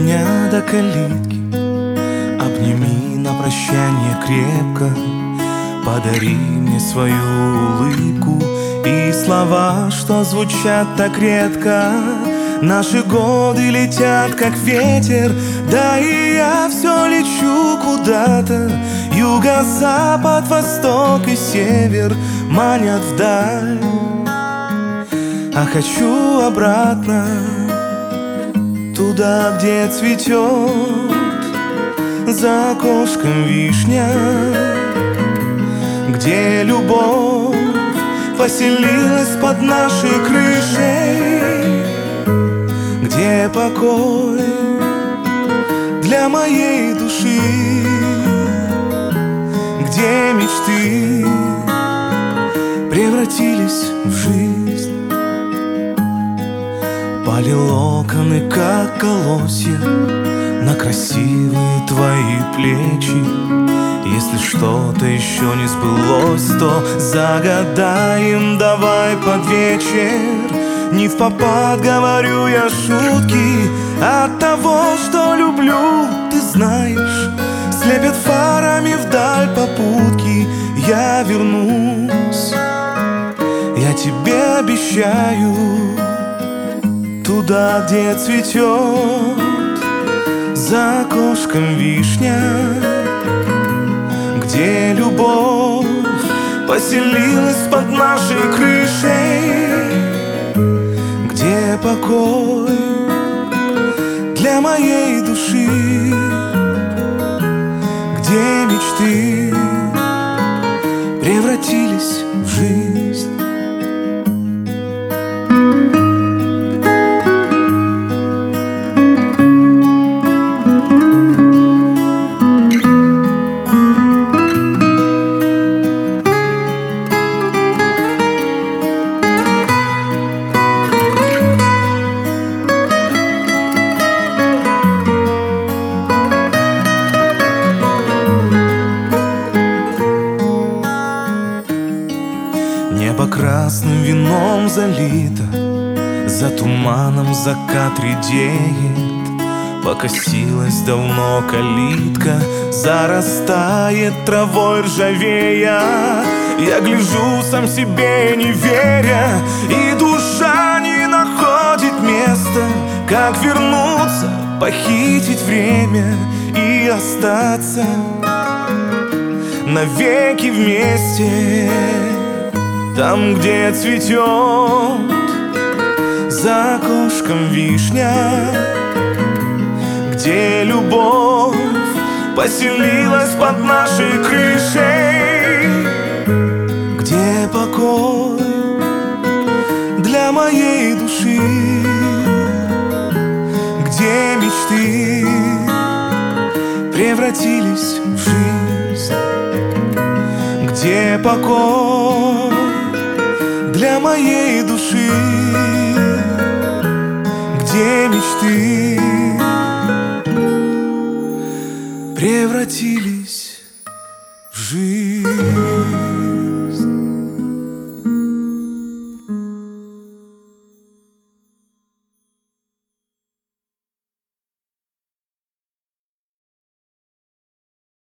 меня до калитки, обними на прощание крепко, подари мне свою улыбку и слова, что звучат так редко. Наши годы летят, как ветер, да и я все лечу куда-то. Юго-запад, восток и север манят вдаль, а хочу обратно, туда, где цветет за окошком вишня, где любовь поселилась под нашей крышей, где покой для моей души, где мечты превратились в жизнь. Пали локоны, как колосья, на красивые твои плечи. Если что-то еще не сбылось, то загадаем давай под вечер. Не впопад говорю я шутки, от того, что люблю, ты знаешь, слепят фарами вдаль попутки. Я вернусь, я тебе обещаю, туда, где цветет за окошком вишня, где любовь поселилась под нашей крышей, где покой для моей души, где мечты превратились в жизнь. Небо красным вином залито, за туманом закат редеет. Покосилась давно калитка, зарастает травой ржавея. Я гляжу сам себе не веря, и душа не находит места. Как вернуться, похитить время и остаться навеки вместе, там, где цветет за окошком вишня, где любовь поселилась под нашей крышей, где покой для моей души, где мечты превратились в жизнь, где покой для моей души, где мечты превратились в жизнь.